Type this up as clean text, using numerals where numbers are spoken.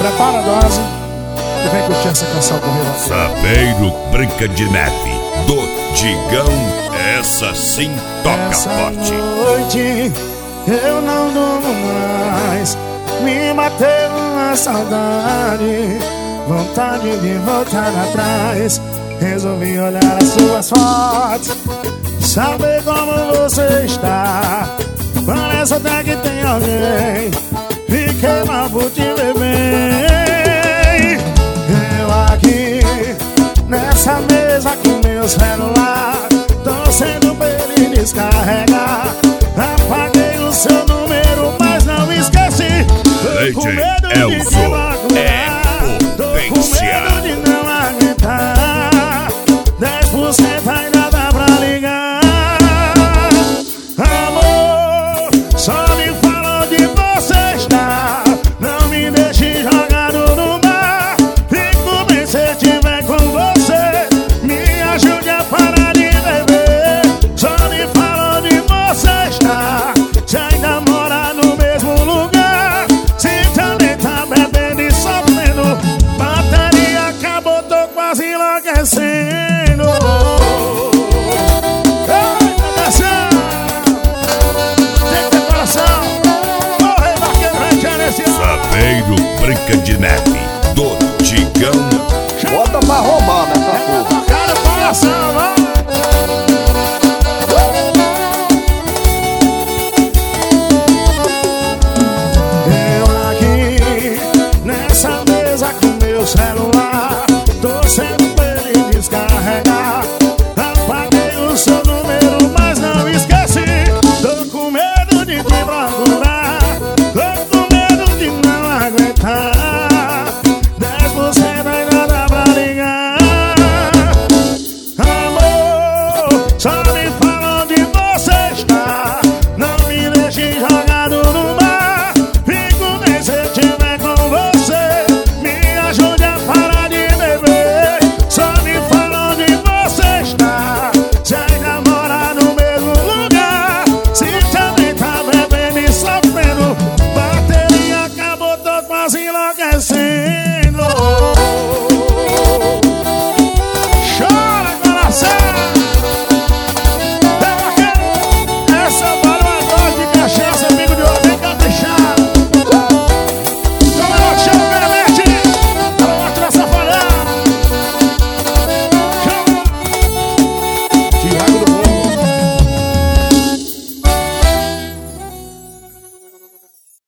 Prepara a dose e vem curtir essa canção com o Renato. Sabeiro Branca de Neve, do Digão, essa sim toca forte. Noite eu não durmo mais, me bateu uma saudade, vontade de voltar atrás. Resolvi olhar as suas fotos, saber como você está. Parece até que tem alguém